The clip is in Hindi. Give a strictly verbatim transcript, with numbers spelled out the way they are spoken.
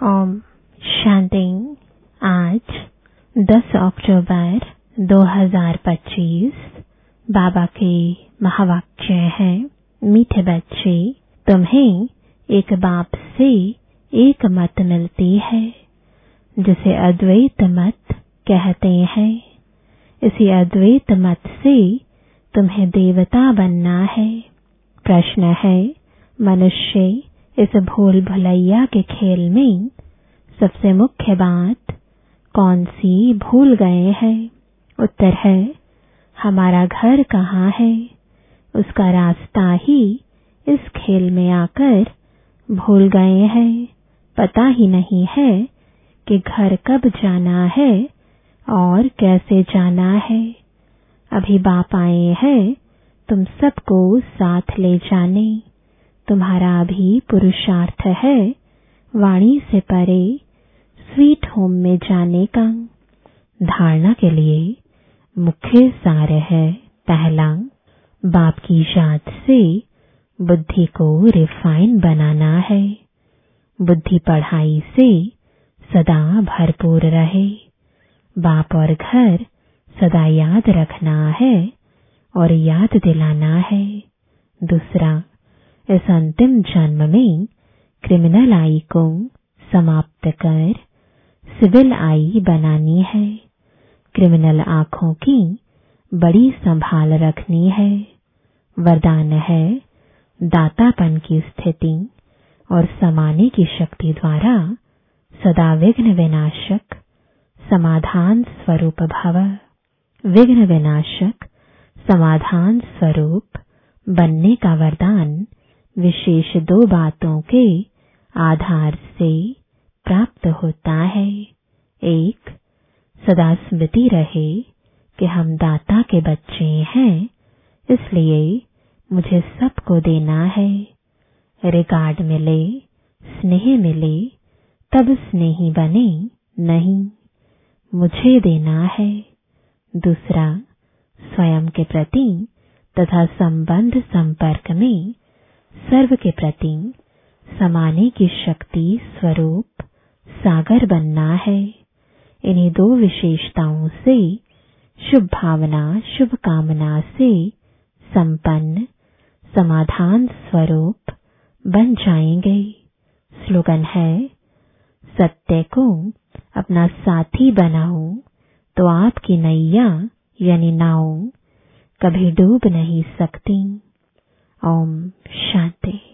ओम शांति। आज दस अक्टूबर दो हज़ार पच्चीस बाबा के महावाक्य हैं। मीठे बच्चे, तुम्हें एक बाप से एक मत मिलती है जिसे अद्वैत मत कहते हैं। इसी अद्वैत मत से तुम्हें देवता बनना है। प्रश्न है, मनुष्य इस भूल भुलैया के खेल में सबसे मुख्य बात कौन सी भूल गए हैं? उत्तर है, हमारा घर कहाँ है। उसका रास्ता ही इस खेल में आकर भूल गए हैं। पता ही नहीं है कि घर कब जाना है और कैसे जाना है। अभी बाप आए हैं तुम सबको साथ ले जाने। तुम्हारा अभी पुरुषार्थ है वाणी से परे स्वीट होम में जाने का। धारणा के लिए मुख्य सार है, पहला, बाप की याद से बुद्धि को रिफाइन बनाना है। बुद्धि पढ़ाई से सदा भरपूर रहे। बाप और घर सदा याद रखना है और याद दिलाना है। दूसरा, इस अंतिम जन्म में क्रिमिनल आई को समाप्त कर सिविल आई बनानी है। क्रिमिनल आंखों की बड़ी संभाल रखनी है। वरदान है दातापन की स्थिति और समाने की शक्ति द्वारा सदा विघ्न विनाशक समाधान स्वरूप भव। विघ्न विनाशक समाधान स्वरूप बनने का वरदान विशेष दो बातों के आधार से प्राप्त होता है। एक, सदा स्मृति रहे कि हम दाता के बच्चे हैं, इसलिए मुझे सबको देना है। रिगार्ड मिले, स्नेह मिले तब स्नेही बने, नहीं, मुझे देना है। दूसरा, स्वयं के प्रति तथा संबंध संपर्क में सर्व के प्रति समाने की शक्ति स्वरूप सागर बनना है। इन्हीं दो विशेषताओं से शुभ भावना शुभ कामना से संपन्न समाधान स्वरूप बन जाएंगे। स्लोगन है, सत्य को अपना साथी बनाओ तो आपकी नैया यानी नाव कभी डूब नहीं सकती। ओम शांति।